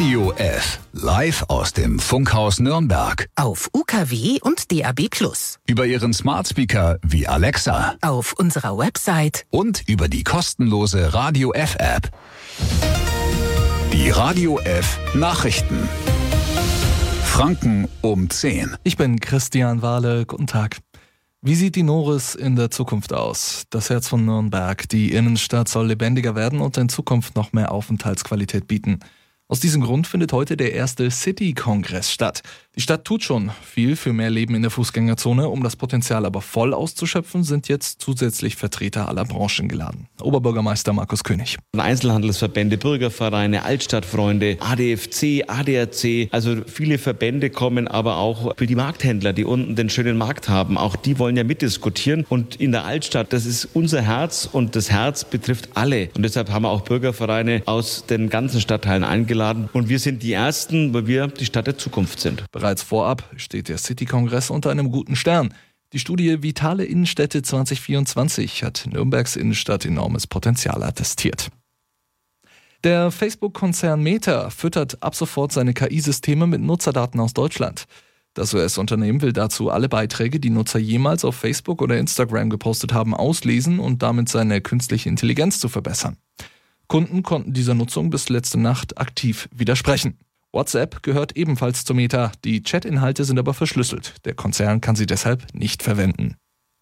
Radio F. Live aus dem Funkhaus Nürnberg. Auf UKW und DAB+. Über Ihren Smartspeaker wie Alexa. Auf unserer Website. Und über die kostenlose Radio F App. Die Radio F Nachrichten. Franken um 10. Ich bin Christian Wahle. Guten Tag. Wie sieht die Noris in der Zukunft aus? Das Herz von Nürnberg. Die Innenstadt soll lebendiger werden und in Zukunft noch mehr Aufenthaltsqualität bieten. Aus diesem Grund findet heute der erste City-Kongress statt. Die Stadt tut schon viel für mehr Leben in der Fußgängerzone. Um das Potenzial aber voll auszuschöpfen, sind jetzt zusätzlich Vertreter aller Branchen geladen. Oberbürgermeister Markus König. Einzelhandelsverbände, Bürgervereine, Altstadtfreunde, ADFC, ADAC, also viele Verbände kommen, aber auch für die Markthändler, die unten den schönen Markt haben. Auch die wollen ja mitdiskutieren. Und in der Altstadt, das ist unser Herz und das Herz betrifft alle. Und deshalb haben wir auch Bürgervereine aus den ganzen Stadtteilen eingeladen. Und wir sind die Ersten, weil wir die Stadt der Zukunft sind. Bereits vorab steht der City-Kongress unter einem guten Stern. Die Studie Vitale Innenstädte 2024 hat Nürnbergs Innenstadt enormes Potenzial attestiert. Der Facebook-Konzern Meta füttert ab sofort seine KI-Systeme mit Nutzerdaten aus Deutschland. Das US-Unternehmen will dazu alle Beiträge, die Nutzer jemals auf Facebook oder Instagram gepostet haben, auslesen und damit seine künstliche Intelligenz zu verbessern. Kunden konnten dieser Nutzung bis letzte Nacht aktiv widersprechen. WhatsApp gehört ebenfalls zu Meta, die Chat-Inhalte sind aber verschlüsselt. Der Konzern kann sie deshalb nicht verwenden.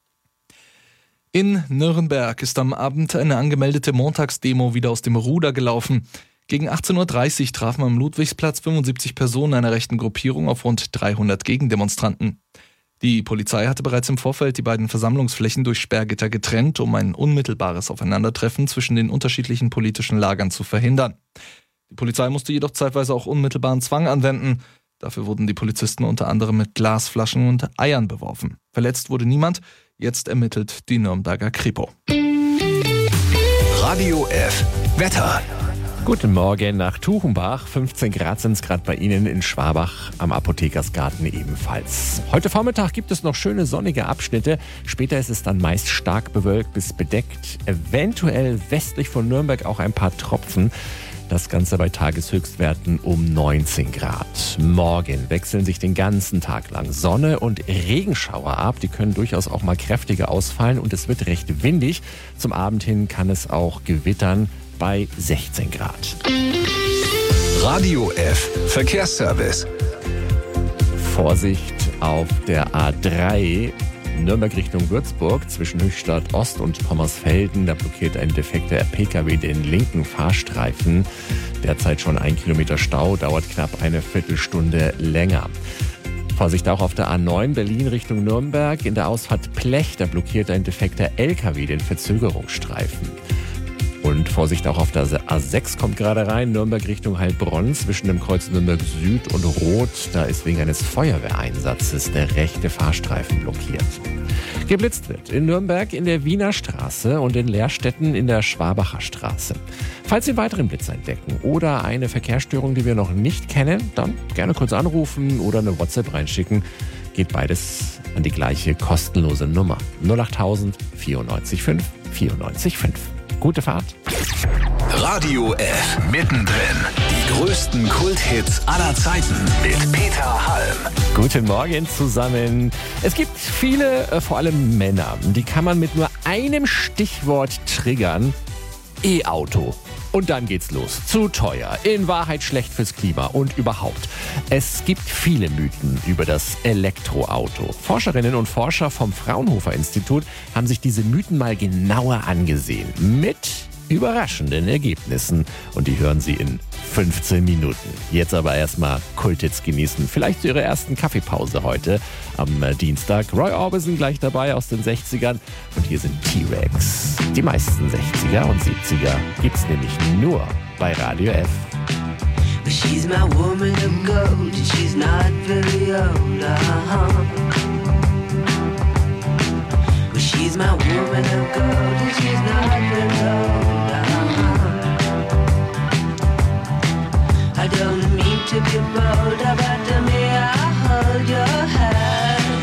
In Nürnberg ist am Abend eine angemeldete Montagsdemo wieder aus dem Ruder gelaufen. Gegen 18.30 Uhr trafen am Ludwigsplatz 75 Personen einer rechten Gruppierung auf rund 300 Gegendemonstranten. Die Polizei hatte bereits im Vorfeld die beiden Versammlungsflächen durch Sperrgitter getrennt, um ein unmittelbares Aufeinandertreffen zwischen den unterschiedlichen politischen Lagern zu verhindern. Die Polizei musste jedoch zeitweise auch unmittelbaren Zwang anwenden. Dafür wurden die Polizisten unter anderem mit Glasflaschen und Eiern beworfen. Verletzt wurde niemand. Jetzt ermittelt die Nürnberger Kripo. Radio F. Wetter. Guten Morgen nach Tuchenbach. 15 Grad sind es gerade bei Ihnen in Schwabach, am Apothekersgarten ebenfalls. Heute Vormittag gibt es noch schöne sonnige Abschnitte. Später ist es dann meist stark bewölkt bis bedeckt. Eventuell westlich von Nürnberg auch ein paar Tropfen. Das Ganze bei Tageshöchstwerten um 19 Grad. Morgen wechseln sich den ganzen Tag lang Sonne und Regenschauer ab. Die können durchaus auch mal kräftiger ausfallen und es wird recht windig. Zum Abend hin kann es auch gewittern bei 16 Grad. Radio F. Verkehrsservice. Vorsicht auf der A3 Nürnberg Richtung Würzburg zwischen Höchstadt Ost und Pommersfelden. Da blockiert ein defekter PKW den linken Fahrstreifen. Derzeit schon 1 Kilometer Stau, dauert knapp eine Viertelstunde länger. Vorsicht auch auf der A9 Berlin Richtung Nürnberg. In der Ausfahrt Plech, da blockiert ein defekter LKW den Verzögerungsstreifen. Und Vorsicht auch auf der A6 kommt gerade rein, Nürnberg Richtung Heilbronn zwischen dem Kreuz Nürnberg Süd und Rot. Da ist wegen eines Feuerwehreinsatzes der rechte Fahrstreifen blockiert. Geblitzt wird in Nürnberg in der Wiener Straße und in Lehrstetten in der Schwabacher Straße. Falls Sie einen weiteren Blitz entdecken oder eine Verkehrsstörung, die wir noch nicht kennen, dann gerne kurz anrufen oder eine WhatsApp reinschicken. Geht beides an die gleiche kostenlose Nummer 08000 94 5 94 5. Gute Fahrt. Radio F. Mittendrin. Die größten Kulthits aller Zeiten mit Peter Halm. Guten Morgen zusammen. Es gibt viele, vor allem Männer, die kann man mit nur einem Stichwort triggern. E-Auto. Und dann geht's los. Zu teuer, in Wahrheit schlecht fürs Klima und überhaupt. Es gibt viele Mythen über das Elektroauto. Forscherinnen und Forscher vom Fraunhofer Institut haben sich diese Mythen mal genauer angesehen. Mit überraschenden Ergebnissen. Und die hören Sie in 15 Minuten. Jetzt aber erstmal Kulthits genießen. Vielleicht zu Ihrer ersten Kaffeepause heute am Dienstag. Roy Orbison gleich dabei aus den 60ern. Und hier sind T-Rex. Die meisten 60er und 70er gibt's nämlich nur bei Radio F. She's my woman of gold and she's not very old, Well, she's my woman of gold and she's not very old, I don't mean to be bold, but to me I hold your hand.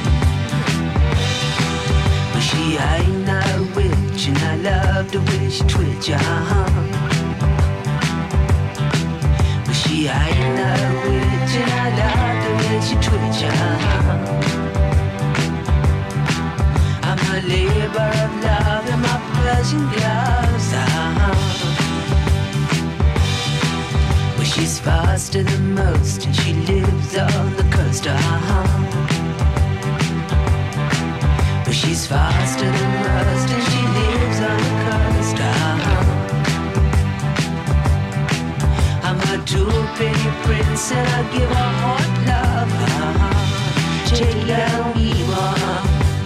Well, she ain't no witch and I love the way she twitch, She she ain't no witch, and I love the way she twitch. I'm a labor of love in my Persian gloves. Well, she's faster than most, and she lives on the coast. Well, she's faster than most, and she lives on the coast. I'm a two-penny prince, and I give her hot love. Take down evil.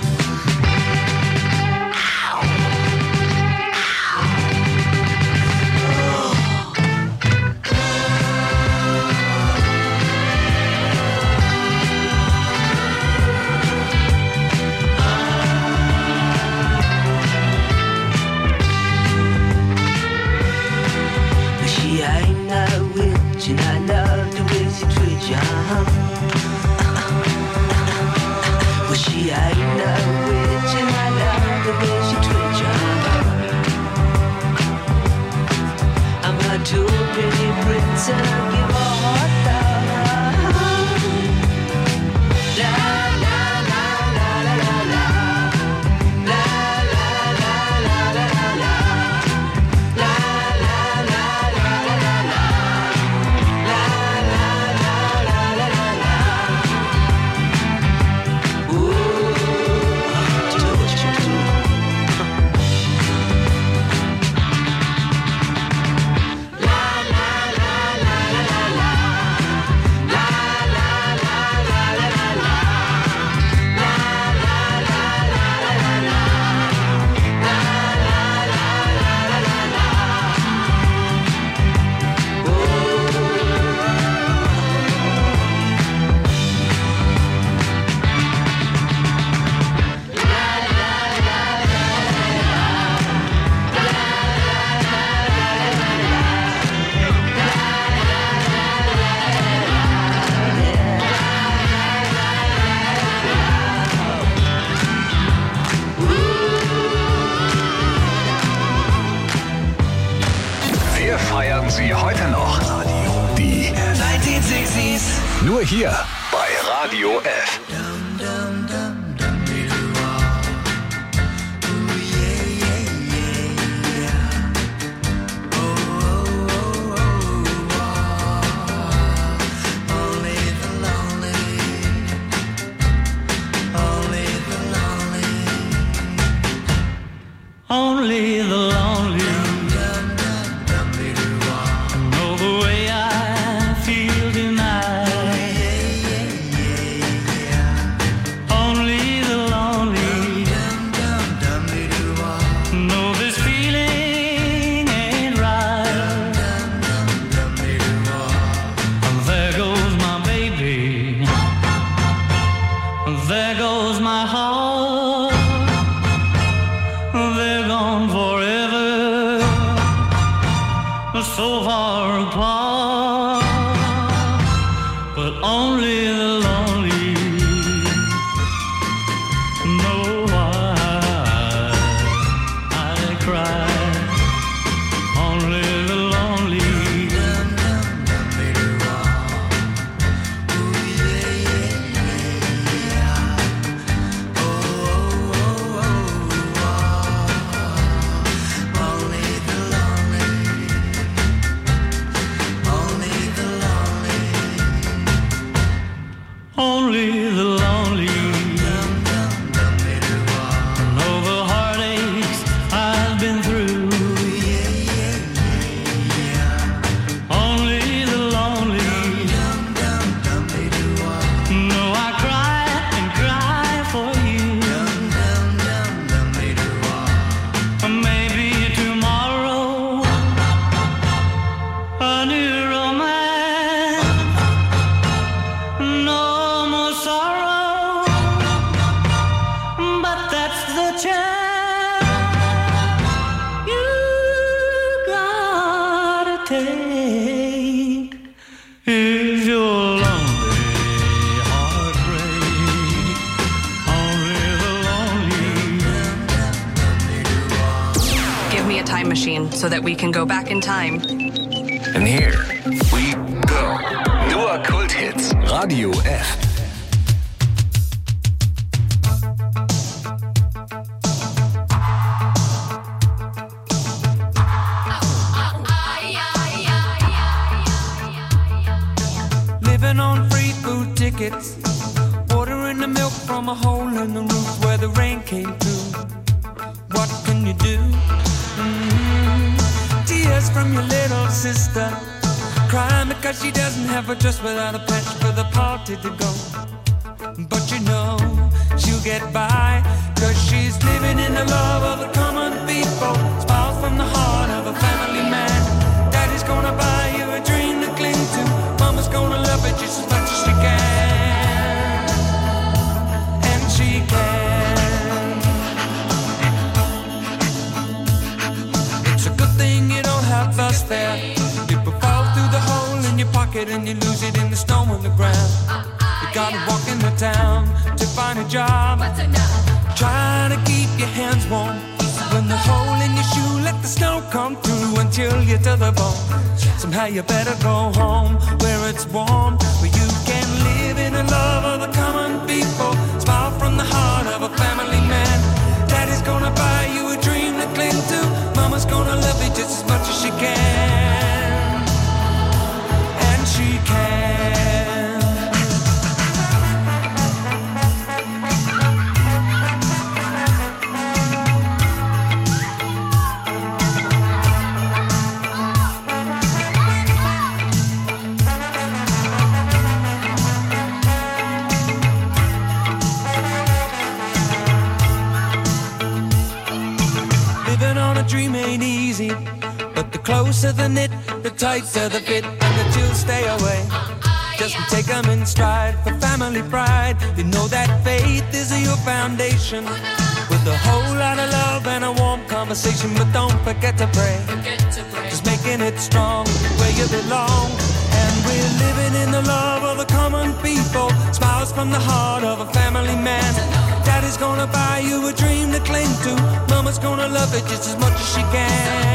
And I love the way she treats you. Well, she ain't no witch, and I love the way she treats you. I'm a two-penny prince, and I give her hot love. La la la la la la la. La la la la la la la. La la la la la la la. Sie heute noch. Die 1960s. Nur hier bei Radio F. Only the lonely know the way I feel tonight. Only the lonely know this feeling ain't right. There goes my baby, there goes my heart. They're gone forever, so far apart. But only the lonely know why I cry. Only the lonely. Only the lonely know the heartaches I've been through. Only the lonely know I cry and cry for you. Maybe tomorrow a new romance. No more sorrow, but that's the chance you gotta take. If you're lonely, heartbreak, only the lonely. Give me a time machine so that we can go back in time. And here we go. Radio F. Living on free food tickets, ordering the milk from a hole in the roof where the rain came through. What can you do? Tears from your little sister, crying because she doesn't have a dress without a patch for the party to go. But you know she'll get by, cause she's living in the love of the common people. Smiles from the heart of a family man. Daddy's gonna buy you a dream to cling to. Mama's gonna love it just as much as she can. And she can. It's a good thing you don't have us there. People fall through the hole in your pocket and you lose it in the snow on the ground. You gotta walk in the town to find a job. Try to keep your hands warm. When the hole in your shoe, let the snow come through until you're to the bone. Somehow you better go home where it's warm, where you can live in the love of the common people. Smile from the heart of a family man. Daddy's gonna buy you a dream to cling to. Mama's gonna love you just as much as she can. And she can. Dream ain't easy, but the closer the knit, the tighter the fit, and the chills stay away. Just take them in stride for family pride. You know that faith is your foundation, with a whole lot of love and a warm conversation. But don't forget to pray, just making it strong where you belong. And we're living in the love of the common people. Smiles from the heart of a family man. Daddy's gonna buy you a dream to cling to. Mama's gonna love it just as much as she can.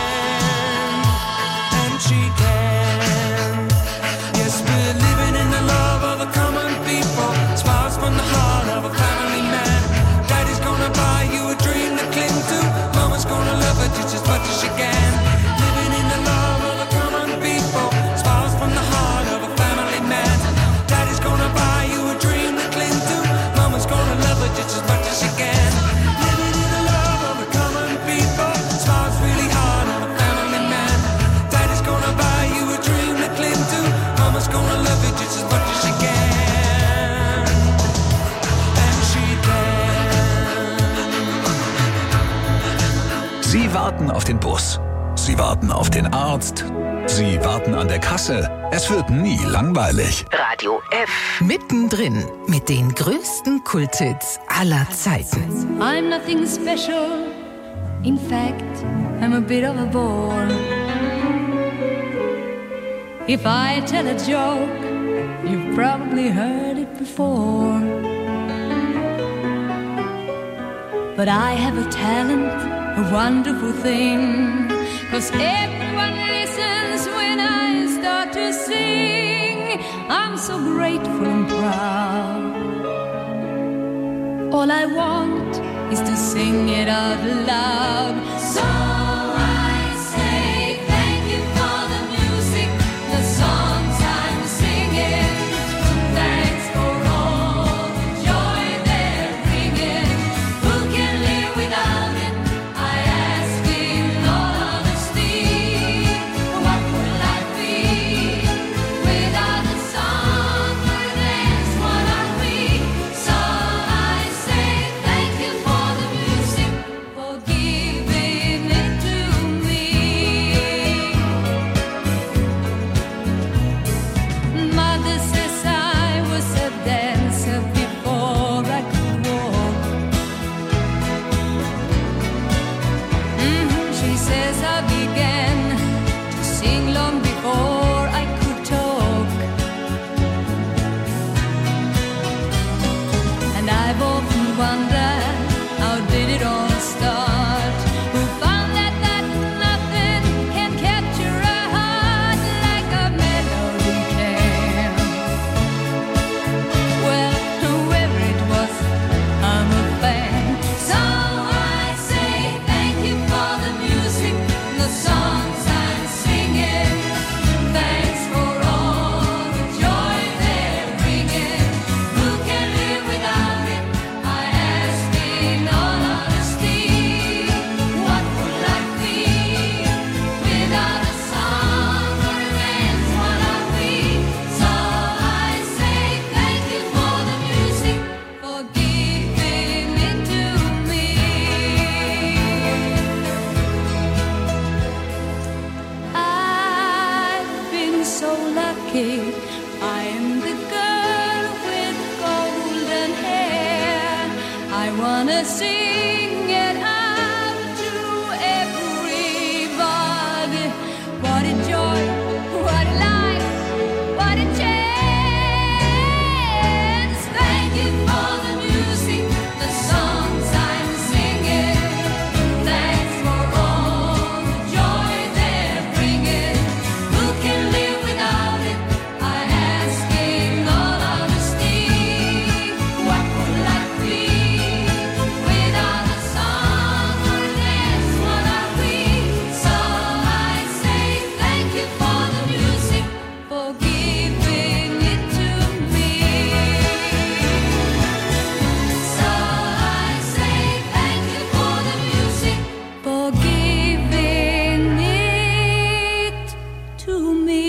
And she can. Yes, we're living in the love of the common people. Smiles from the heart of a family man. Daddy's gonna buy you a dream to cling to. Mama's gonna love it just as much as she can. Living in the love of the common people. Smiles from the heart of a family man. Daddy's gonna buy you a dream to cling to. Mama's gonna love it just as much as she can. Living in the love of the common people. Smiles really hard on a family man. Daddy's gonna buy you a dream to cling to. Mama's gonna love it just as much as she can. And she can. Sie warten auf den Bus. Sie warten auf den Arzt. Sie warten an der Kasse. Es wird nie langweilig. Radio F. Mittendrin mit den größten Kulthits aller Zeiten. I'm nothing special. In fact, I'm a bit of a bore. If I tell a joke, you've probably heard it before. But I have a talent, a wonderful thing. 'Cause everyone listens when I start to sing. I'm so grateful and proud. All I want is to sing it out loud. So I say thank you for the music, the songs I'm singing. Thanks for all the joy they're bringing. Who can live without it? I ask in all honesty. What would life be without the song? That's what are we. So I say thank you for the music, for giving it to me. Mother says I was a dancer before I could walk. She says I began to sing long before I could talk. And I've often wondered, how did it all start? Who found that nothing can capture a heart like a melody can? wanna sing it out to everybody. What a joy, what a life, what a chance. Thank you for the music, the songs I'm singing. Thanks for all the joy they're bringing. Who can live without it? I ask in all honesty. What would life be without a song or dance? What are we? So I say thank you for the music, for giving it to me. So I say thank you for the music, for giving it to me.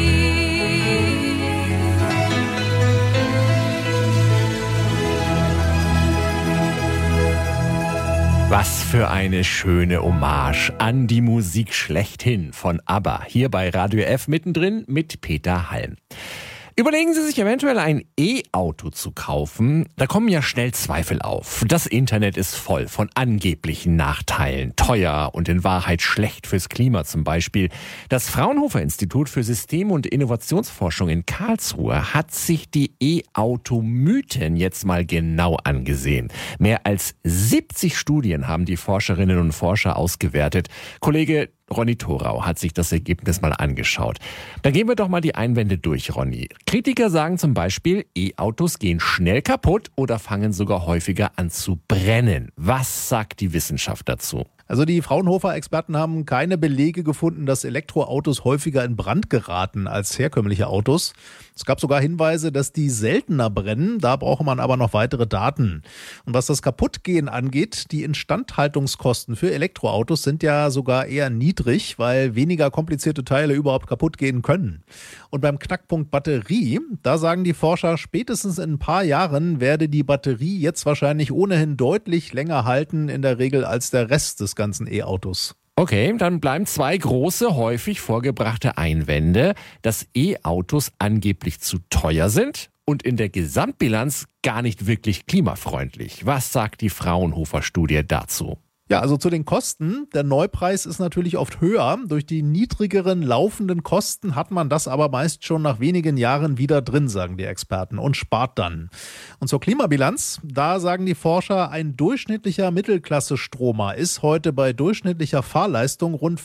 Was für eine schöne Hommage an die Musik schlechthin von ABBA. Hier bei Radio F mittendrin mit Peter Halm. Überlegen Sie sich eventuell ein E-Auto zu kaufen. Da kommen ja schnell Zweifel auf. Das Internet ist voll von angeblichen Nachteilen. Teuer und in Wahrheit schlecht fürs Klima zum Beispiel. Das Fraunhofer-Institut für System- und Innovationsforschung in Karlsruhe hat sich die E-Auto-Mythen jetzt mal genau angesehen. Mehr als 70 Studien haben die Forscherinnen und Forscher ausgewertet. Kollege Ronny Thorau hat sich das Ergebnis mal angeschaut. Dann gehen wir doch mal die Einwände durch, Ronny. Kritiker sagen zum Beispiel, E-Autos gehen schnell kaputt oder fangen sogar häufiger an zu brennen. Was sagt die Wissenschaft dazu? Also die Fraunhofer-Experten haben keine Belege gefunden, dass Elektroautos häufiger in Brand geraten als herkömmliche Autos. Es gab sogar Hinweise, dass die seltener brennen. Da brauche man aber noch weitere Daten. Und was das Kaputtgehen angeht, die Instandhaltungskosten für Elektroautos sind ja sogar eher niedrig, weil weniger komplizierte Teile überhaupt kaputt gehen können. Und beim Knackpunkt Batterie, da sagen die Forscher, spätestens in ein paar Jahren werde die Batterie jetzt wahrscheinlich ohnehin deutlich länger halten, in der Regel als der Rest des ganzen E-Autos. Okay, dann bleiben zwei große, häufig vorgebrachte Einwände, dass E-Autos angeblich zu teuer sind und in der Gesamtbilanz gar nicht wirklich klimafreundlich. Was sagt die Fraunhofer-Studie dazu? Ja, also zu den Kosten. Der Neupreis ist natürlich oft höher. Durch die niedrigeren laufenden Kosten hat man das aber meist schon nach wenigen Jahren wieder drin, sagen die Experten, und spart dann. Und zur Klimabilanz, da sagen die Forscher, ein durchschnittlicher Mittelklasse-Stromer ist heute bei durchschnittlicher Fahrleistung rund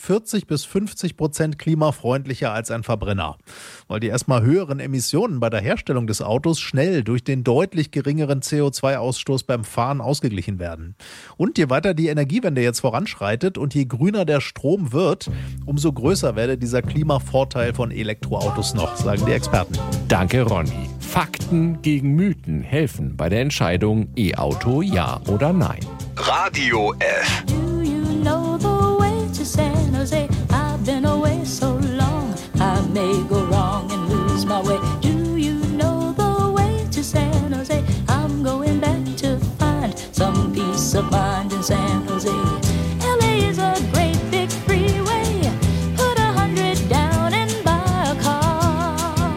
40-50% klimafreundlicher als ein Verbrenner. Weil die erstmal höheren Emissionen bei der Herstellung des Autos schnell durch den deutlich geringeren CO2-Ausstoß beim Fahren ausgeglichen werden. Und je weiter die Energiewende jetzt voranschreitet und je grüner der Strom wird, umso größer werde dieser Klimavorteil von Elektroautos noch, sagen die Experten. Danke, Ronny. Fakten gegen Mythen helfen bei der Entscheidung E-Auto ja oder nein. Radio F. Do you know the way to San Jose? I've been away so long, I may go wrong and lose my way. Do you know the way to San Jose? I'm going back to find some peace of mind in San Jose. LA is a great big freeway. Put 100 down and buy a car.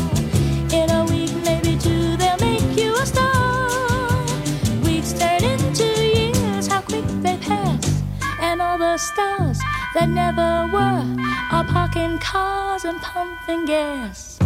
In a week, maybe two, they'll make you a star. Weeks turn into years, how quick they pass. And all the stars that never were are parking cars and pumping gas.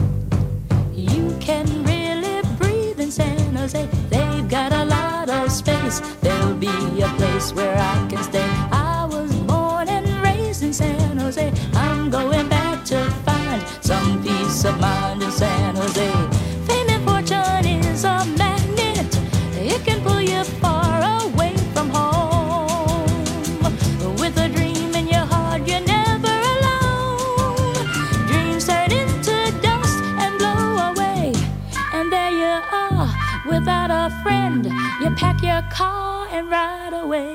You can really breathe in San Jose. They've got a lot of space. There'll be a place where I can stay. I was born and raised in San Jose. I'm going back to find some peace of mind in San Jose. Fame and fortune is a magnet. It can pull you far away from home. With a dream in your heart, you're never alone. Dreams turn into dust and blow away. And there you are, without a friend. You pack your car and ride away.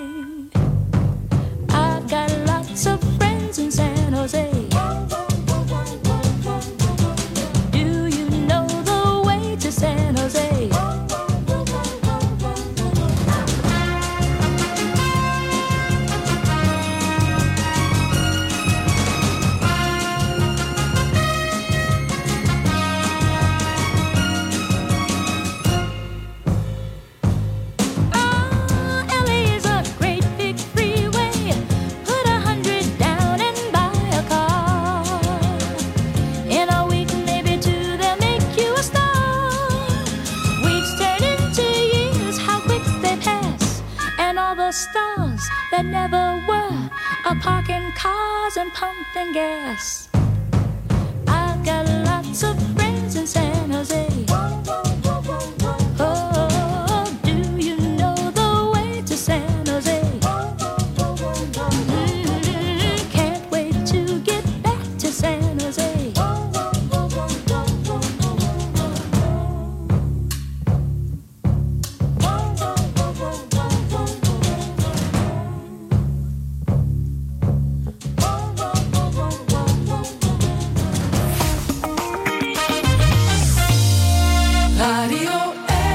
I've got lots of friends in San Jose. Do you know the way to San Jose? parking cars and pumping gas. I've got lots of friends in San Jose. Oh, do you know the way to San Jose? Can't wait to get back to San Jose. Radio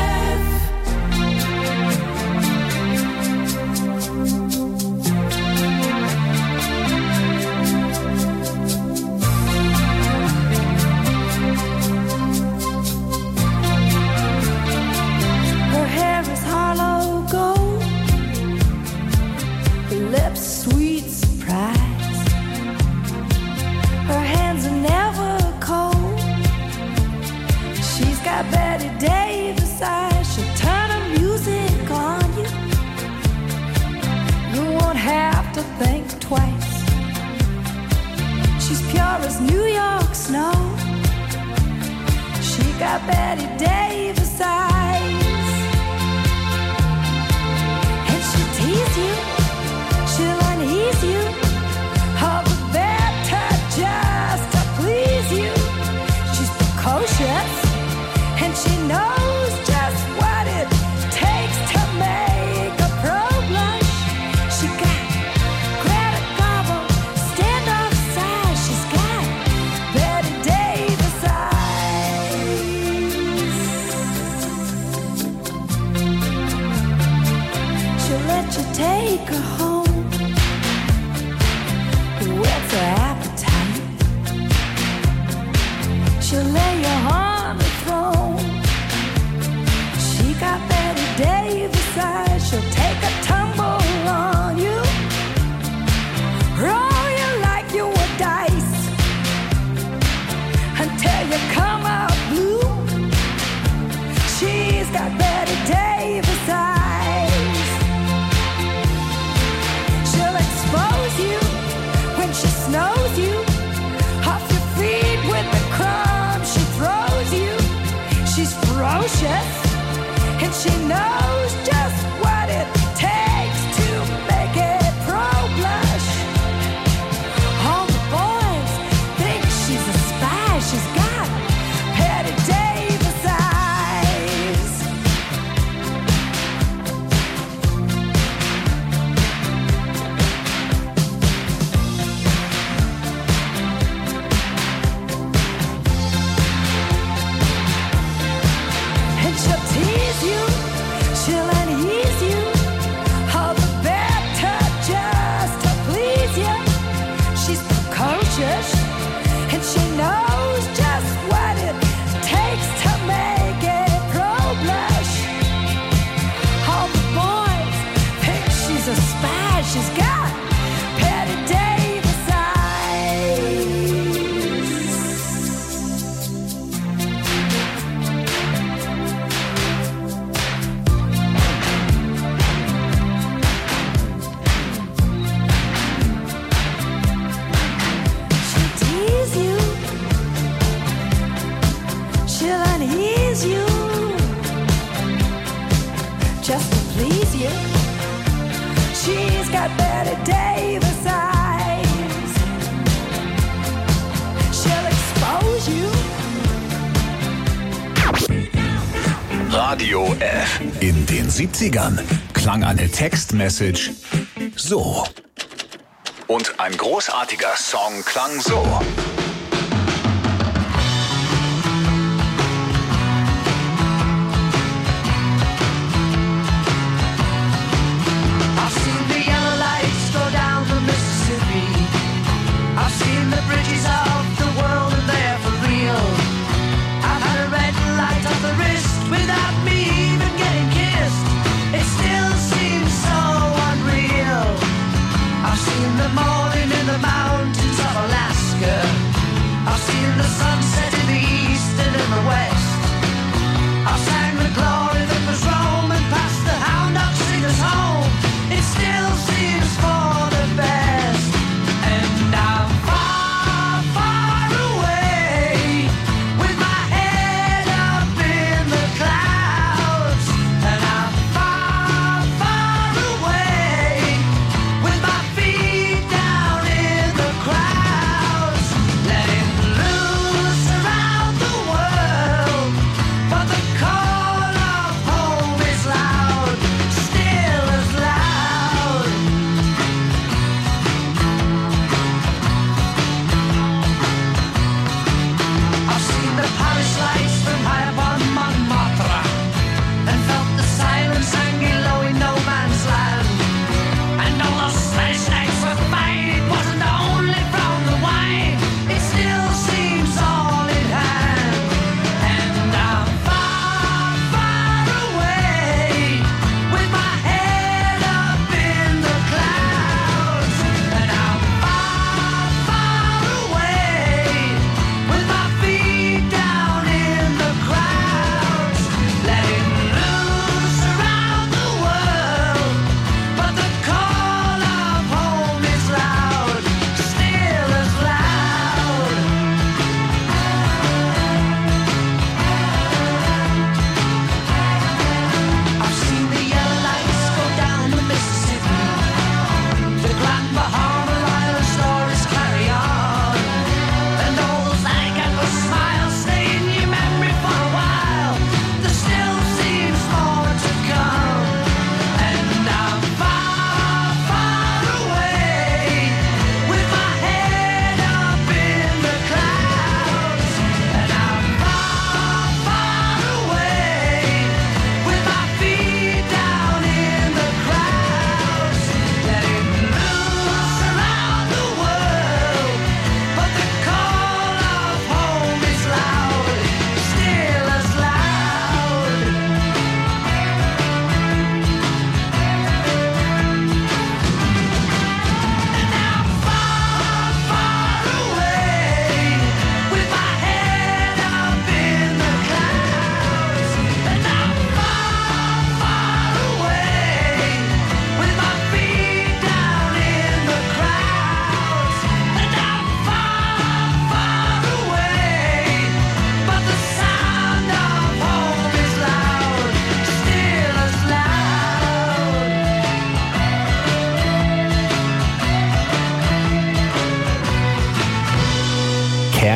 Her hair is hollow gold, her lips sweet surprise. Her hands are never cold. She's got Betty Davis eyes. She'll turn her music on you. You won't have to think twice. She's pure as New York snow. She got Betty Davis eyes. And she'll tease you, she'll unease you, all the better just to please you. She's precocious, and she knows just what it takes to make a pro blush. She got Greta Garbo, standoff size. She's got Betty Davis eyes. She'll let you take her home. Whet's her appetite? She'll lay you on the throne. She got Betty Davis eyes. She'll take a tumble on you, roll you like you were dice, until you come out blue. She's got Betty Davis eyes. She'll expose you when she snows you off your feet with the crumbs she throws you. She's ferocious, and she knows just what it takes to make it pro blush. All the boys think she's a spy. She's got Betty Davis eyes. And she'll tease you, she'll unease you, all the better just to please you. She's precocious, and she knows just what it takes to make it pro blush. All the boys think she's a spy. She's got Betty Davis eyes. She'll tease you, she'll unease you, just to please you. She's got Betty Davis eyes. She'll expose you. Radio F. In den 70ern klang eine Textmessage so. Und ein großartiger Song klang so. I've seen the yellow lights go down the Mississippi. I've seen the bridges of the world and they're for real. I've had a red light on the wrist without me even getting kissed. It still seems so unreal. I've seen the morning in the mountains of Alaska.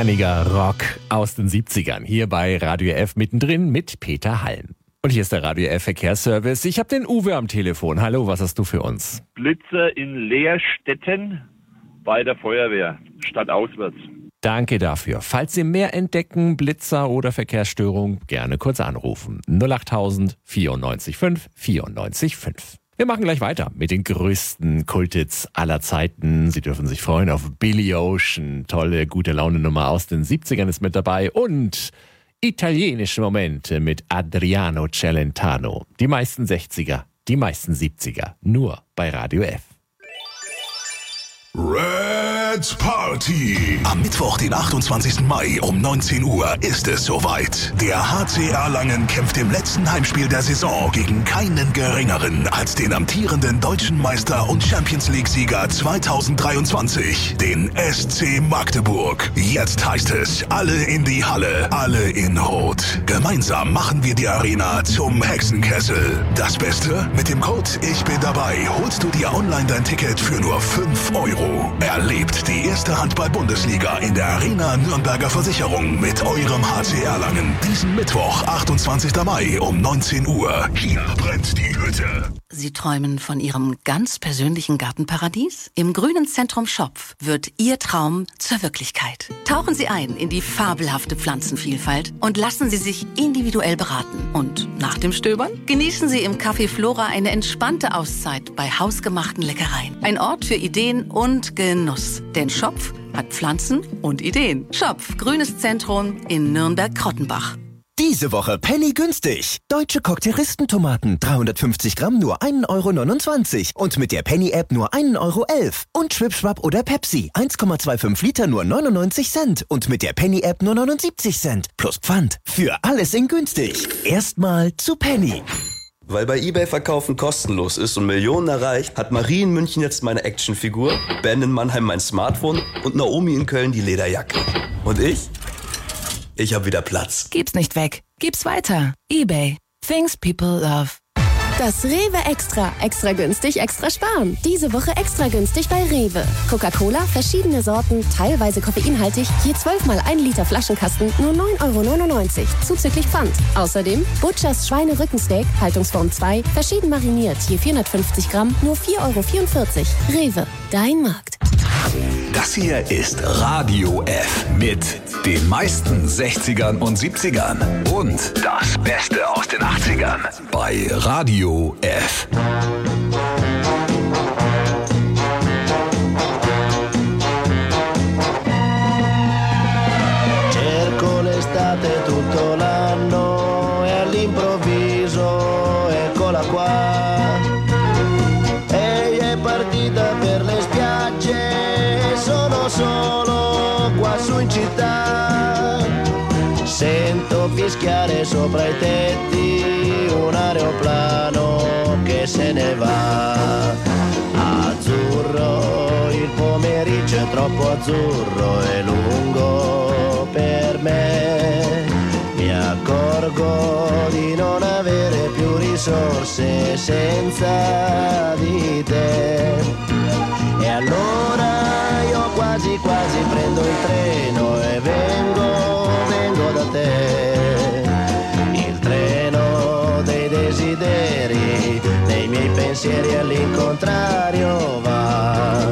Kerniger Rock aus den 70ern. Hier bei Radio F mittendrin mit Peter Halm. Und hier ist der Radio F Verkehrsservice. Ich habe den Uwe am Telefon. Hallo, was hast du für uns? Blitzer in Leerstetten bei der Feuerwehr, stadtauswärts. Danke dafür. Falls Sie mehr entdecken, Blitzer oder Verkehrsstörung, gerne kurz anrufen. 08000 94 5 94 5. Wir machen gleich weiter mit den größten Kulthits aller Zeiten. Sie dürfen sich freuen auf Billy Ocean. Tolle, gute Laune-Nummer aus den 70ern ist mit dabei. Und italienische Momente mit Adriano Celentano. Die meisten 60er, die meisten 70er. Nur bei Radio F. Red's Party! Am Mittwoch, den 28. Mai um 19 Uhr ist es soweit. Der HC Erlangen kämpft im letzten Heimspiel der Saison gegen keinen geringeren als den amtierenden deutschen Meister und Champions-League-Sieger 2023, den SC Magdeburg. Jetzt heißt es, alle in die Halle, alle in Rot. Gemeinsam machen wir die Arena zum Hexenkessel. Das Beste? Mit dem Code Ich bin dabei holst du dir online dein Ticket für nur 5 €. Erlebt die erste Handball-Bundesliga in der Arena Nürnberger Versicherung mit eurem HC Erlangen. Diesen Mittwoch, 28. Mai um 19 Uhr. Hier brennt die Hütte. Sie träumen von Ihrem ganz persönlichen Gartenparadies? Im grünen Zentrum Schopf wird Ihr Traum zur Wirklichkeit. Tauchen Sie ein in die fabelhafte Pflanzenvielfalt und lassen Sie sich individuell beraten. Und nach dem Stöbern genießen Sie im Café Flora eine entspannte Auszeit bei hausgemachten Leckereien. Ein Ort für Ideen und Genuss. Denn Schopf hat Pflanzen und Ideen. Schopf, grünes Zentrum in Nürnberg-Krottenbach. Diese Woche Penny günstig. Deutsche Cocktailistentomaten 350 Gramm nur 1,29 € und mit der Penny-App nur 1,11 € und Schwipschwapp oder Pepsi 1,25 Liter nur 99 Cent und mit der Penny-App nur 79 Cent plus Pfand. Für alles in günstig. Erstmal zu Penny. Weil bei eBay Verkaufen kostenlos ist und Millionen erreicht, hat Marie in München jetzt meine Actionfigur, Ben in Mannheim mein Smartphone und Naomi in Köln die Lederjacke. Und ich? Ich hab wieder Platz. Gib's nicht weg. Gib's weiter. eBay. Things people love. Das Rewe Extra. Extra günstig, extra sparen. Diese Woche extra günstig bei Rewe. Coca-Cola, verschiedene Sorten, teilweise koffeinhaltig, je 12 mal 1 Liter Flaschenkasten, nur 9,99 € zuzüglich Pfand. Außerdem Butchers Schweinerückensteak, Haltungsform 2, verschieden mariniert, je 450 Gramm, nur 4,44 €. Rewe, dein Markt. Das hier ist Radio F mit den meisten 60ern und 70ern und das Beste aus den 80ern bei Radio F. Cerco l'estate tutto l'anno e all'improvviso eccola qua. Ehi è partita per le spiagge, sono solo qua su in città. Sento fischiare sopra i tetti un aeroplano che se ne va. Azzurro, il pomeriggio è troppo azzurro e lungo per me. Mi accorgo di non avere più risorse senza di te. E allora io quasi quasi prendo il treno e vengo da te. Il treno dei desideri, nei miei pensieri all'incontrario va.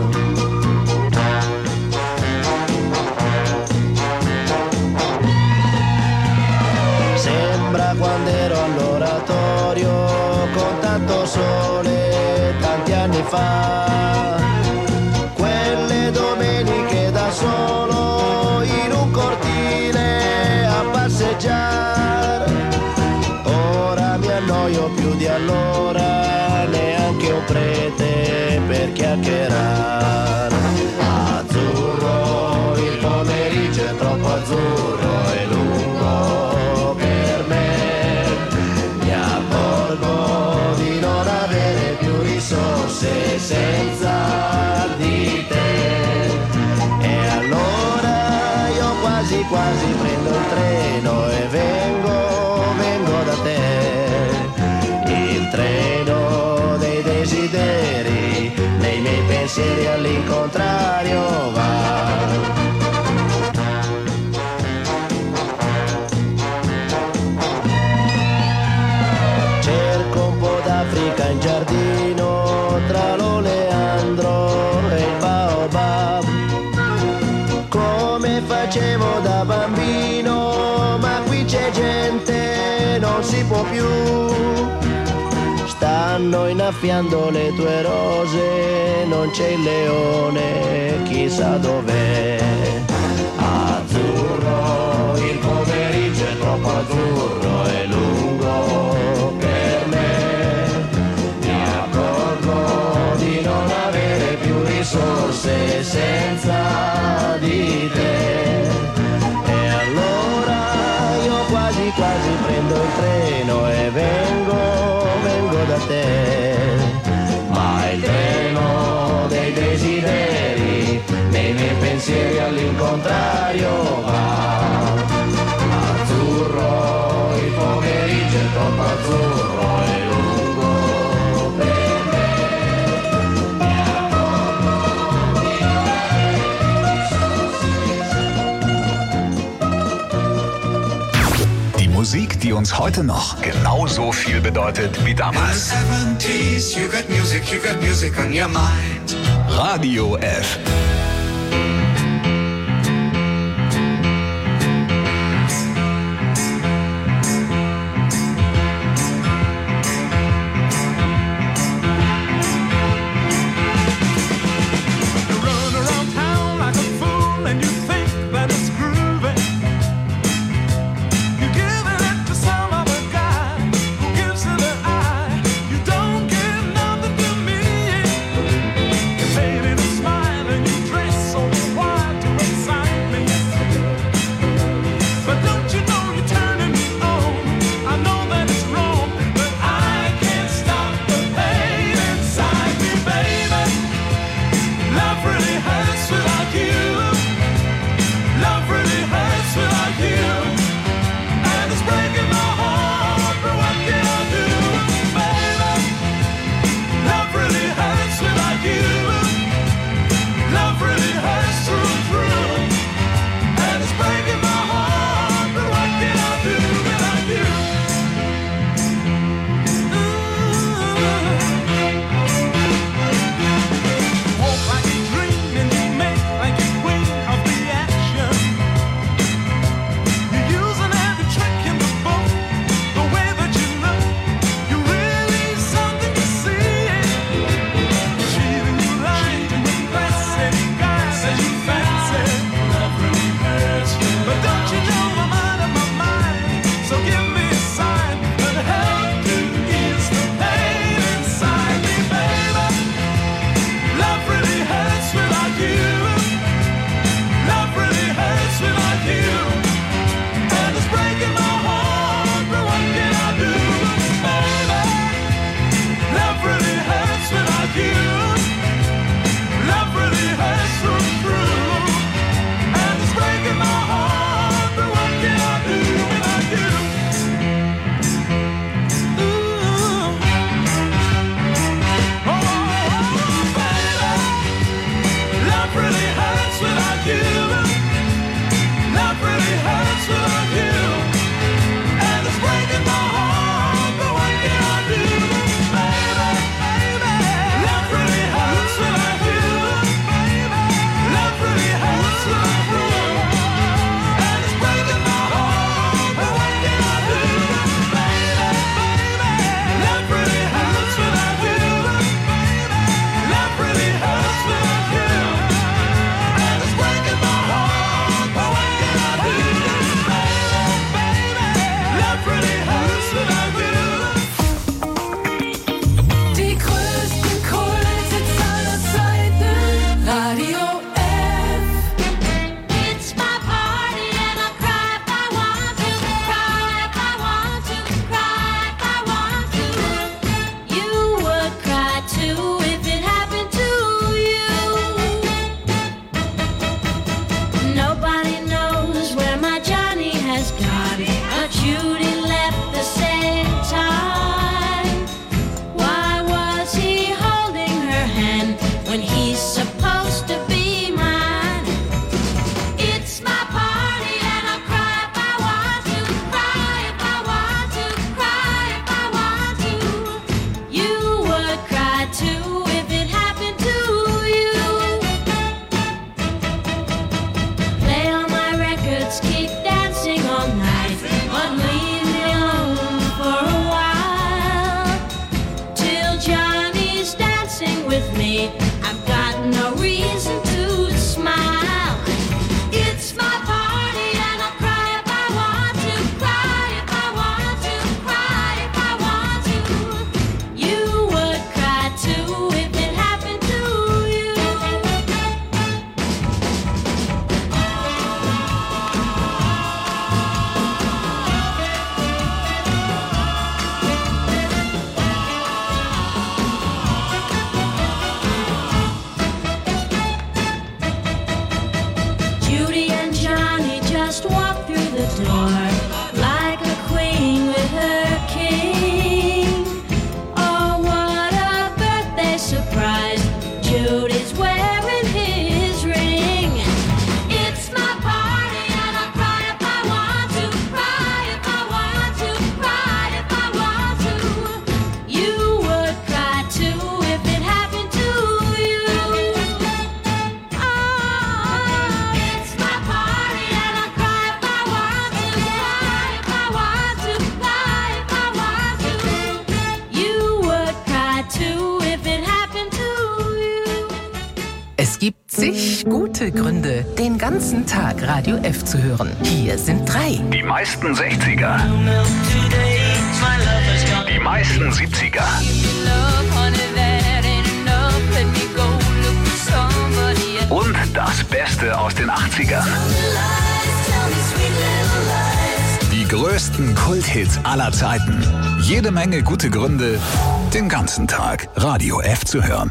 Sembra quando ero all'oratorio con tanto sole tanti anni fa. Quelle domeniche da solo in un cortile a passeggiare. Ora mi annoio più di allora, neanche un prete per chiacchierare. Azzurro, il pomeriggio è troppo azzurro e lungo per me. Mi accorgo di non avere più risorse senza di te. E allora io quasi quasi prendo il treno e vengo da te. Il treno dei desideri, nei miei pensieri si può più. Stanno innaffiando le tue rose, non c'è il leone, chissà dov'è. Azzurro, il pomeriggio è troppo azzurro e lungo per me. Mi accorgo di non avere più risorse senza di te. E allora io quasi quasi prendo il treno e vengo da te. Ma il treno dei desideri nei miei pensieri all'incontrario va. Azzurro, il pomeriggio è troppo azzurro e lungo per me. Mi accorgo di non avere Die Musik, die uns heute noch genauso viel bedeutet wie damals. 70s, you got music on your mind. Radio F. Baby, the smile and you Es gibt zig gute Gründe, den ganzen Tag Radio F zu hören. Hier sind 3. Die meisten 60er. Die meisten 70er. Und das Beste aus den 80ern. Die größten Kulthits aller Zeiten. Jede Menge gute Gründe, den ganzen Tag Radio F zu hören.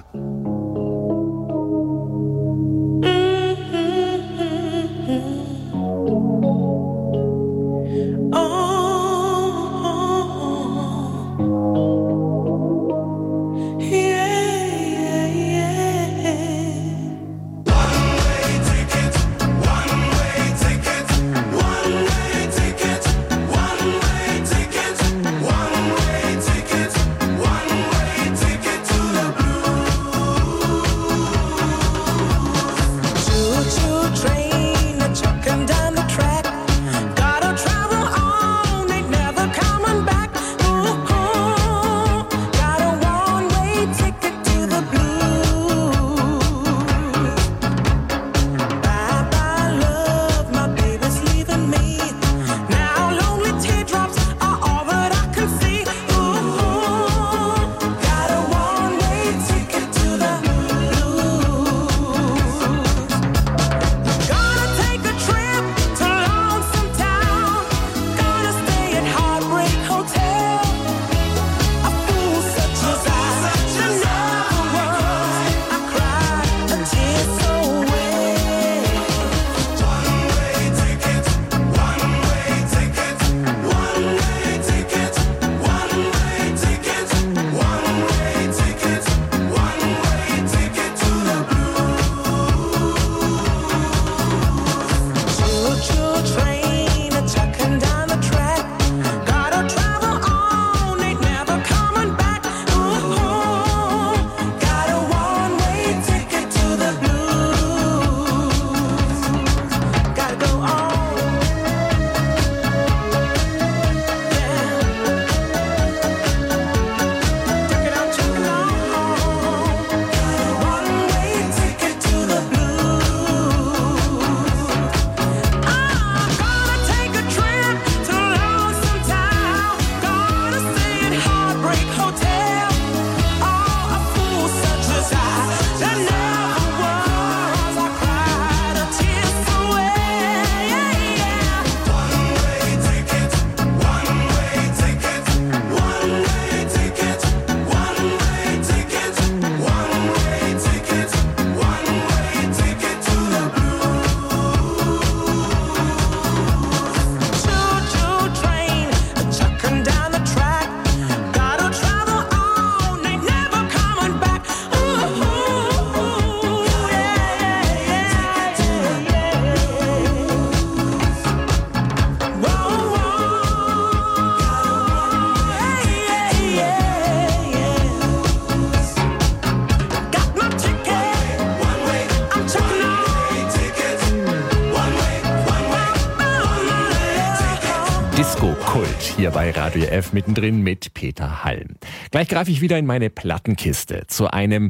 Disco-Kult hier bei Radio F mittendrin mit Peter Halm. Gleich greife ich wieder in meine Plattenkiste zu einem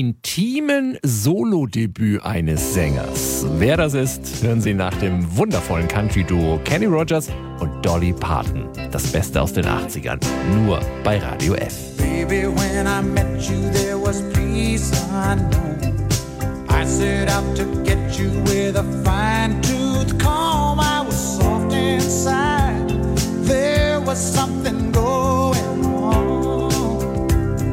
intimen Solodebüt eines Sängers. Wer das ist, hören Sie nach dem wundervollen Country-Duo Kenny Rogers und Dolly Parton. Das Beste aus den 80ern, nur bei Radio F. Baby, when I met you, there was peace unknown. I set out to get you with a fine-tooth comb. I was soft inside. There was something going on.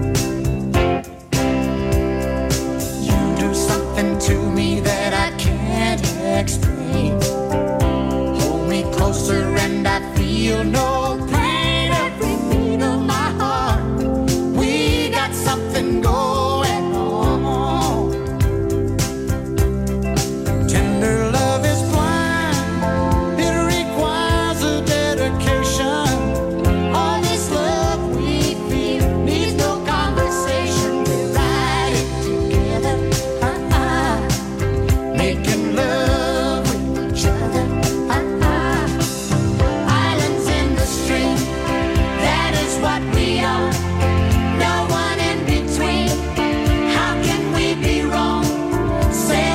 You do something to me that I can't explain. Hold me closer and I feel no pain. Every beat of my heart, we got something going on. Tender love is blind, it requires a dedication. All this love we feel needs no conversation. We ride it together, making love with each other. Islands in the stream, that is what we are. No one in between. How can we be wrong? Say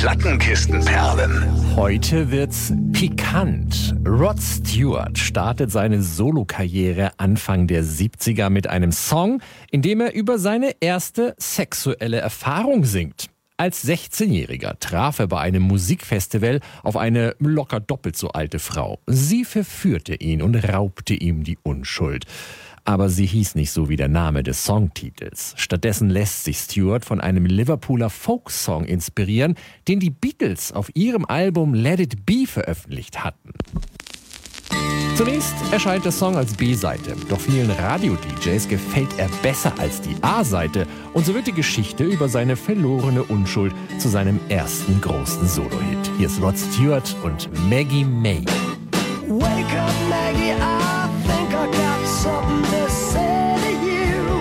Plattenkistenperlen. Heute wird's pikant. Rod Stewart startet seine Solokarriere Anfang der 70er mit einem Song, in dem er über seine erste sexuelle Erfahrung singt. Als 16-Jähriger traf er bei einem Musikfestival auf eine locker doppelt so alte Frau. Sie verführte ihn und raubte ihm die Unschuld. Aber sie hieß nicht so wie der Name des Songtitels. Stattdessen lässt sich Stewart von einem Liverpooler Folksong inspirieren, den die Beatles auf ihrem Album Let It Be veröffentlicht hatten. Zunächst erscheint der Song als B-Seite, doch vielen Radio-DJs gefällt er besser als die A-Seite und so wird die Geschichte über seine verlorene Unschuld zu seinem ersten großen Solo-Hit. Hier ist Rod Stewart und Maggie May. Wake up, Maggie, I think I got something to say to you.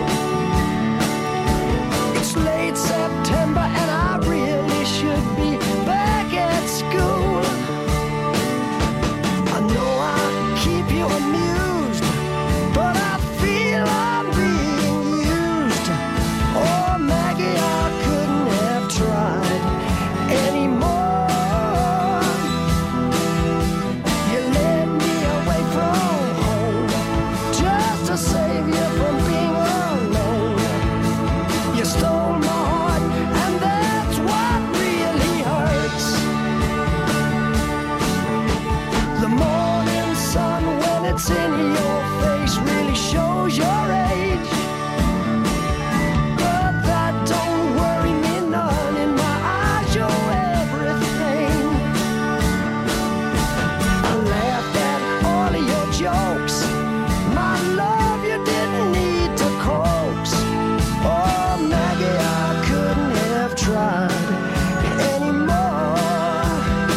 It's late September and I really should be back at school. I know I keep you amused, but I feel I'm being used. Oh, Maggie, I couldn't have tried anymore. To save you from being alone. You stole my heart, and that's what really hurts. The morning sun, when it's in your face, really shows your age. But that don't worry me none. In my eyes, you're everything. I laughed at all of your jokes. My love, you didn't need to coax. Oh, Maggie, I couldn't have tried anymore.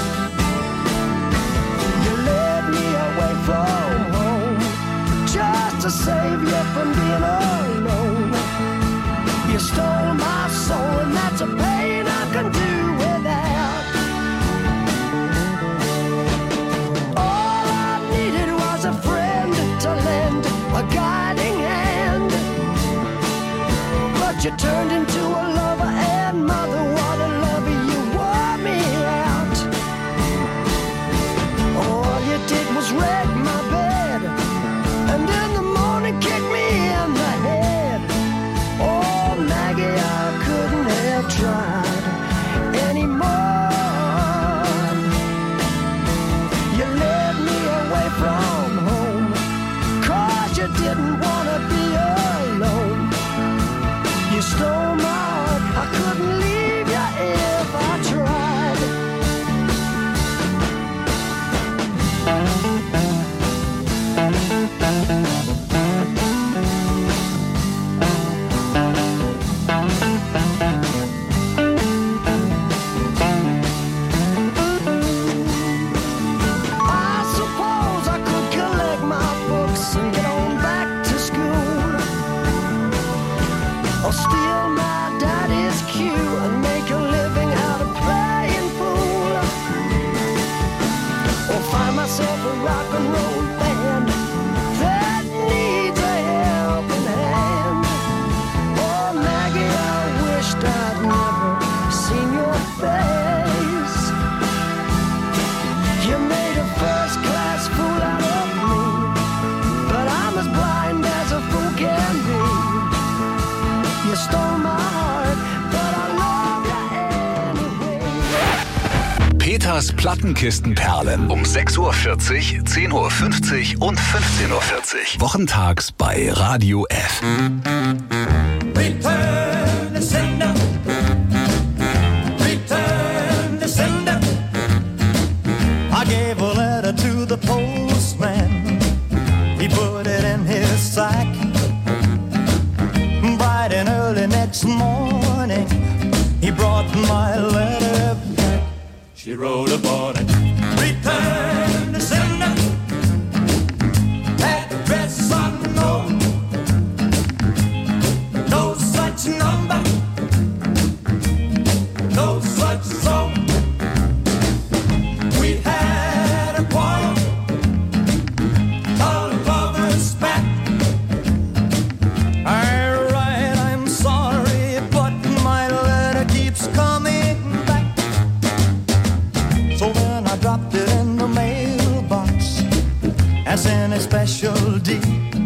You led me away from home just to save you from being alone. You stole my soul, and that's a pain I can do without. All I needed was a friend to lend a guiding hand, but you turned into a lover and mother. What a lover, you wore me out. All you did was wreck my bed, and in the morning kick me in the head. Oh, Maggie, I couldn't have tried anymore. You led me away from home, 'cause you didn't want to be alone. You stole my heart, I couldn't leave you if I tried. I suppose I could collect my books and get on back to school, or steal my daddy's cue and make a living out of playing fool, or find myself a rock and roll band that needs a helping hand. Oh, Maggie, I wished I'd never seen your face. You made a first-class fool out of me, but I'm as blind as a fool can be. You stole my heart, but I love you anyway. Peters Plattenkistenperlen um 6.40 Uhr, 10.50 Uhr und 15.40 Uhr. Wochentags bei Radio F. Return the sender. Return the sender. I gave a letter to the postman. He put it in his sack. Bright and early next morning, he brought my letter back. She wrote upon it, return the sender. Address unknown. No such number. No such song. We had a quarrel. A lover's spat. I'm sorry, but my letter keeps coming back. as any special deed.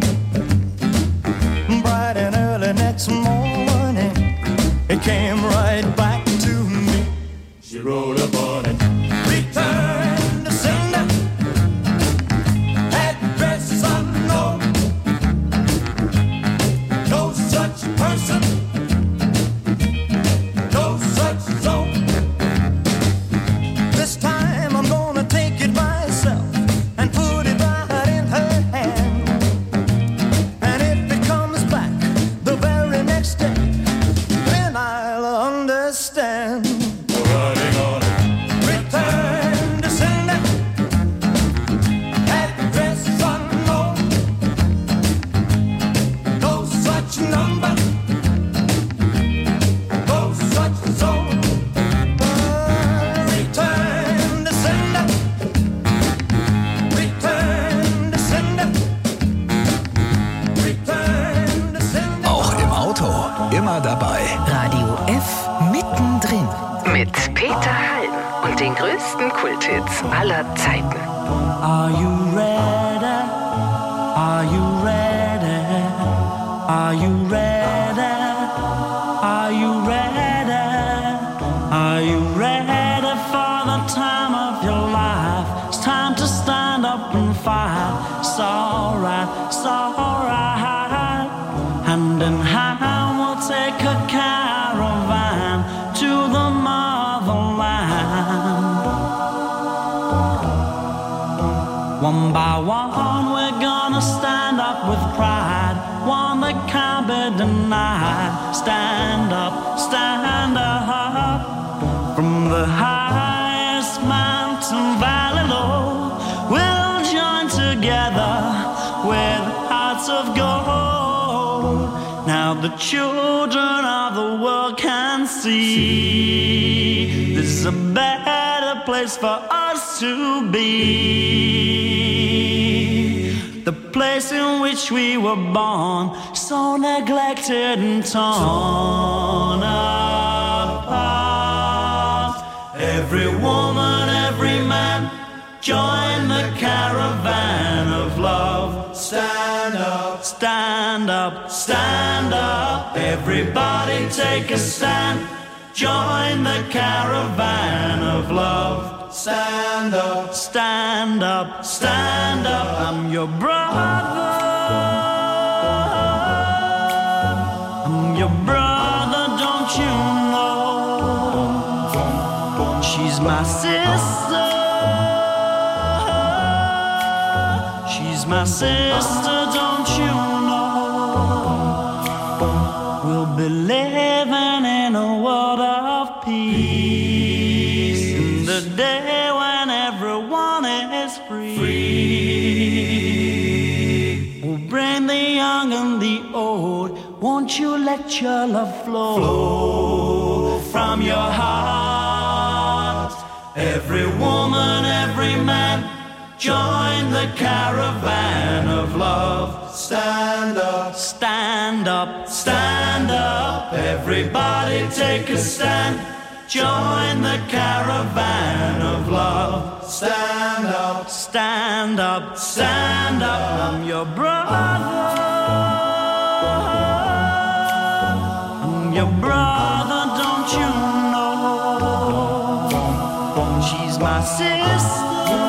Bright and early next morning, it came right back to me. She wrote upon it, return to sender, address unknown. No such person, no such zone. This time I'm gonna take it myself and put it right in her hand. And if it comes back the very next day, then I'll understand. Running on it. Return to sender, address unknown. No such number, no such zone. Return to sender, return to sender, return to sender. Auch im Auto immer dabei. Radio F mittendrin. Mit Peter Halm und den größten Kulthits aller Zeiten. Are you ready? Are you ready? Are you ready? Are you ready? Are you ready for the time of your life? It's time to stand up and fight. It's alright, it's alright. Hand in hand we'll take a caravan to the motherland. One by one we're gonna stand up with pride, one that can't be denied. Stand up, stand up. From the highest mountain valley low, we'll join together with hearts of gold. Now the children of the world can see this is a better place for us to be. The place in which we were born, so neglected and torn apart. Every woman, every man, join the caravan of love. Stand up, stand up, stand up. Everybody take a stand. Join the caravan of love. Stand up, stand up, stand up. I'm your brother. I'm your brother, don't you know? She's my sister. She's my sister, don't you know? We'll be living in a world of peace, in the day when everyone is free. We'll bring the young and the old. Won't you let your love flow from your heart? Every woman, every man, join the caravan of love. Stand up, stand up, stand up. Everybody take a stand. Join the caravan of love. Stand up, stand up, stand up. I'm your brother. I'm your brother, don't you know? She's my sister.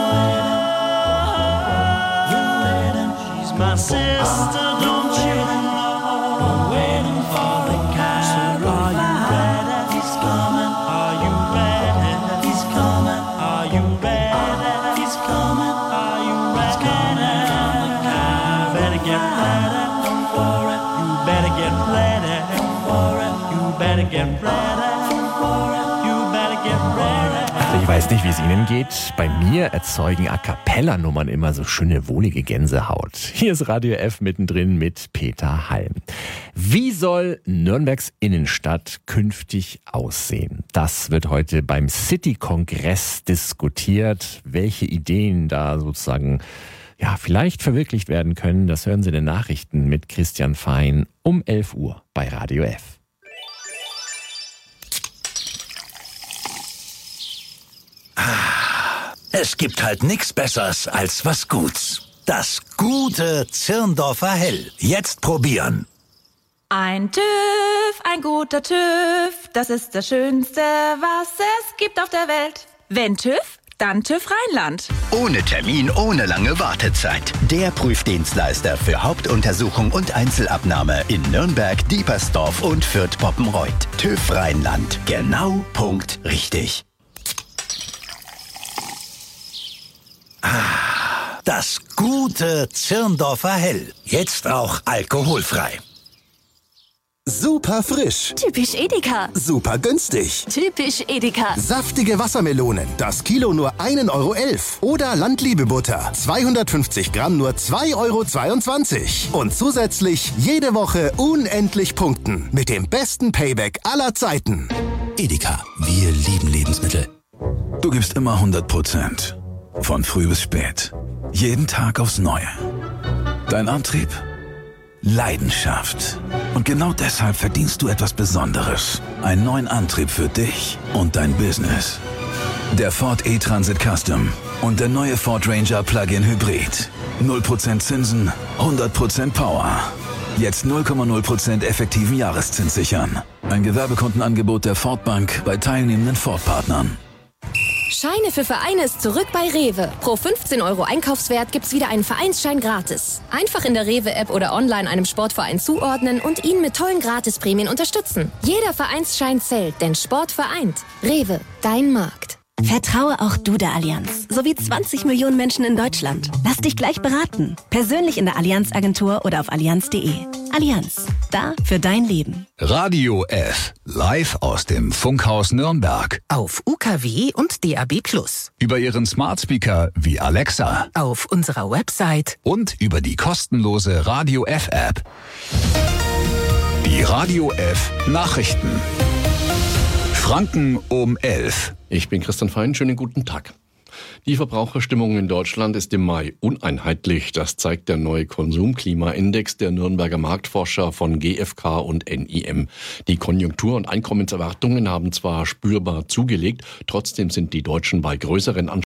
She's my sister, don't you know? Waiting for the caravan. Are you ready? He's coming. Are you ready? He's coming. Are you ready? He's coming. Are you ready? You better get ready. Don't worry. You better get ready. Don't worry. You better get ready. Don't worry. You better get ready. Ich weiß nicht, wie es Ihnen geht. Bei mir erzeugen A-Cappella-Nummern immer so schöne, wohlige Gänsehaut. Hier ist Radio F mittendrin mit Peter Halm. Wie soll Nürnbergs Innenstadt künftig aussehen? Das wird heute beim City-Kongress diskutiert. Welche Ideen da sozusagen vielleicht verwirklicht werden können, das hören Sie in den Nachrichten mit Christian Fein um 11 Uhr bei Radio F. Es gibt halt nichts Besseres als was Guts. Das gute Zirndorfer Hell. Jetzt probieren. Ein TÜV, ein guter TÜV, das ist das Schönste, was es gibt auf der Welt. Wenn TÜV, dann TÜV Rheinland. Ohne Termin, ohne lange Wartezeit. Der Prüfdienstleister für Hauptuntersuchung und Einzelabnahme in Nürnberg, Diepersdorf und Fürth-Poppenreuth. TÜV Rheinland. Genau, Punkt, richtig. Das gute Zirndorfer Hell. Jetzt auch alkoholfrei. Super frisch. Typisch Edeka. Super günstig. Typisch Edeka. Saftige Wassermelonen. Das Kilo nur 1,11 Euro. Oder Landliebebutter. 250 Gramm nur 2,22 Euro. Und zusätzlich jede Woche unendlich punkten. Mit dem besten Payback aller Zeiten. Edeka. Wir lieben Lebensmittel. Du gibst immer 100%. Von früh bis spät. Jeden Tag aufs Neue. Dein Antrieb? Leidenschaft. Und genau deshalb verdienst du etwas Besonderes. Einen neuen Antrieb für dich und dein Business. Der Ford E-Transit Custom und der neue Ford Ranger Plug-in Hybrid. 0% Zinsen, 100% Power. Jetzt 0,0% effektiven Jahreszins sichern. Ein Gewerbekundenangebot der Ford Bank bei teilnehmenden Ford-Partnern. Scheine für Vereine ist zurück bei Rewe. Pro 15 Euro Einkaufswert gibt's wieder einen Vereinsschein gratis. Einfach in der Rewe-App oder online einem Sportverein zuordnen und ihn mit tollen Gratisprämien unterstützen. Jeder Vereinsschein zählt, denn Sport vereint. Rewe, dein Markt. Vertraue auch du der Allianz, sowie 20 Millionen Menschen in Deutschland. Lass dich gleich beraten. Persönlich in der Allianz-Agentur oder auf allianz.de. Allianz, da für dein Leben. Radio F, live aus dem Funkhaus Nürnberg. Auf UKW und DAB+. Über Ihren Smart Speaker wie Alexa. Auf unserer Website. Und über die kostenlose Radio F App. Die Radio F Nachrichten. Franken um 11. Ich bin Christian Fein, schönen guten Tag. Die Verbraucherstimmung in Deutschland ist im Mai uneinheitlich. Das zeigt der neue Konsumklimaindex der Nürnberger Marktforscher von GfK und NIM. Die Konjunktur- und Einkommenserwartungen haben zwar spürbar zugelegt, trotzdem sind die Deutschen bei größeren